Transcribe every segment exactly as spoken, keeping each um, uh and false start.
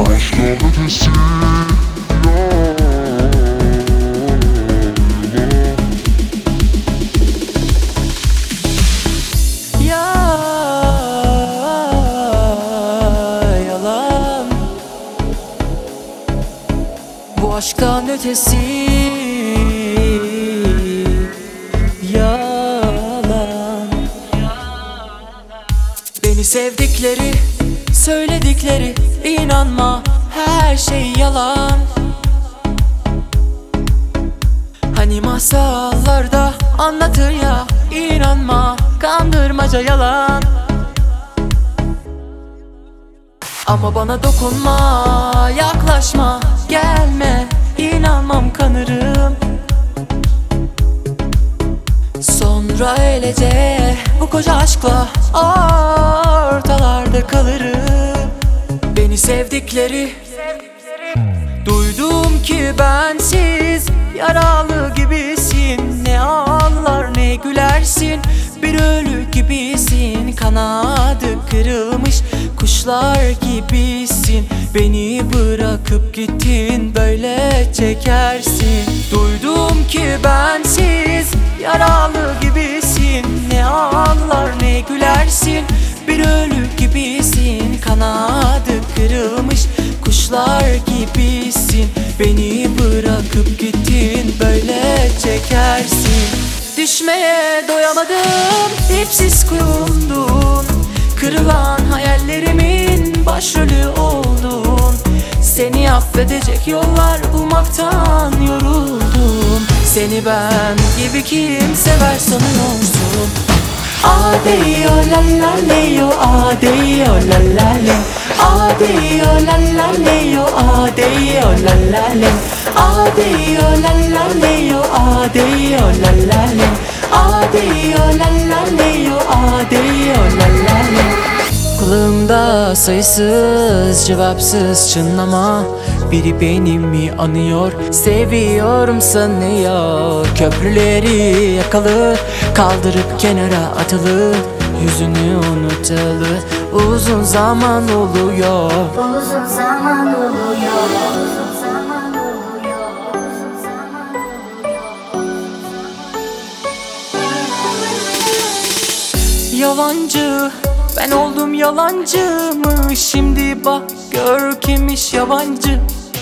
Başka ötesi Bu aşktan ötesi yalan. Beni sevdikleri, söyledikleri, inanma her şey yalan. Hani masallarda anlatır ya, inanma kandırmaca yalan. Ama bana dokunma, yaklaşma, gelme, inanmam kanırım. Sonra öylece bu koca aşkla ortalarda kalırım. Beni sevdikleri, duydum ki bensiz yaralı gibisin. Ne ağlar ne gülersin, bir ölü gibisin. Kanadı kırılmış kuşlar gibisin. Beni bırakıp gittin, böyle çekersin. Duydum ki bensiz yaralı gibisin. Ne ağlar ne gülersin, bir ölü gibisin. Kanadı kırılmış kuşlar gibisin. Beni bırakıp gittin, böyle çekersin. Düşmeye doyamadım, dipsiz kuyumdun. Kırılan hayallerimin başrolü oldun. Seni affedecek yollar bulmaktan yoruldum. Seni ben gibi kim sever sanıyorsun? Adeyo la la leyo, adeyo la la le. Adeyo la la leyo, adeyo la la le. Adeyo la la leyo, adeyo la la le. Adeyo la la leyo, adeyo la la le. Kulağımda sayısız cevapsız çınlama. Biri benim mi anıyor, seviyorum sanıyor. Köprüleri yakalı, kaldırıp kenara atılı. Yüzünü unutalı uzun zaman oluyor. Uzun zaman oluyor. Uzun zaman oluyor. Uzun zaman oluyor. Yalancı ben oldum, yalancı mı? Şimdi bak gör kimmiş yabancı.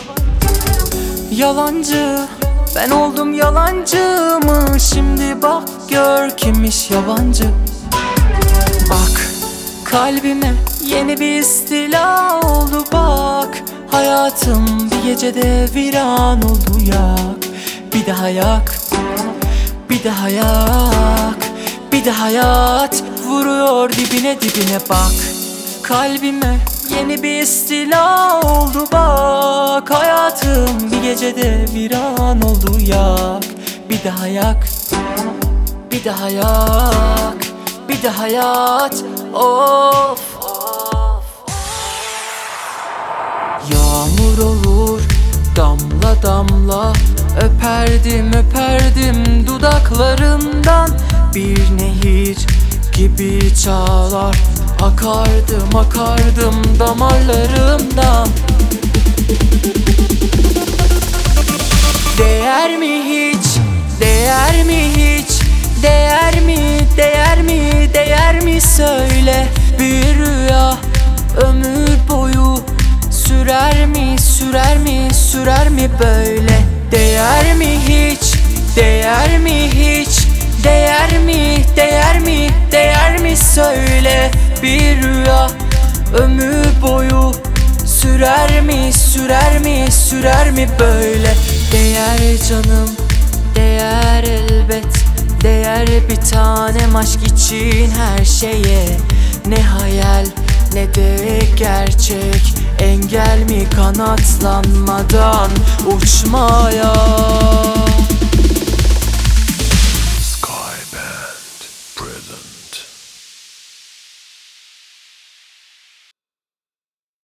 Yalancı ben oldum, yalancı mı? Şimdi bak gör kimmiş yabancı. Bak kalbime yeni bir istila oldu bak. Hayatım bir gecede viran oldu, yak. Bir daha yak, bir daha yak, bir daha yat. Vuruyor dibine dibine bak. Kalbime yeni bir istila oldu bak. Hayatım bir gecede viran oldu, yak. Bir daha yak, bir daha yak, bir daha yat. Of. Yağmur olur damla damla, öperdim öperdim dudaklarından. Bir nehir gibi çağlar, akardım akardım damarlarımdan. Değer mi hiç, değer mi hiç, değer mi, değer mi, değer mi söyle. Bir rüya ömür boyu sürer mi, sürer mi, sürer mi böyle. Değer mi hiç, değer mi hiç, değer mi, değer mi, değer mi söyle. Bir rüya ömür boyu sürer mi, sürer mi, sürer mi böyle. Değer canım, değer elbet, değer bir tanem aşk için her şeye. Ne hayal ne de gerçek, engel mi kanatlanmadan uçmaya.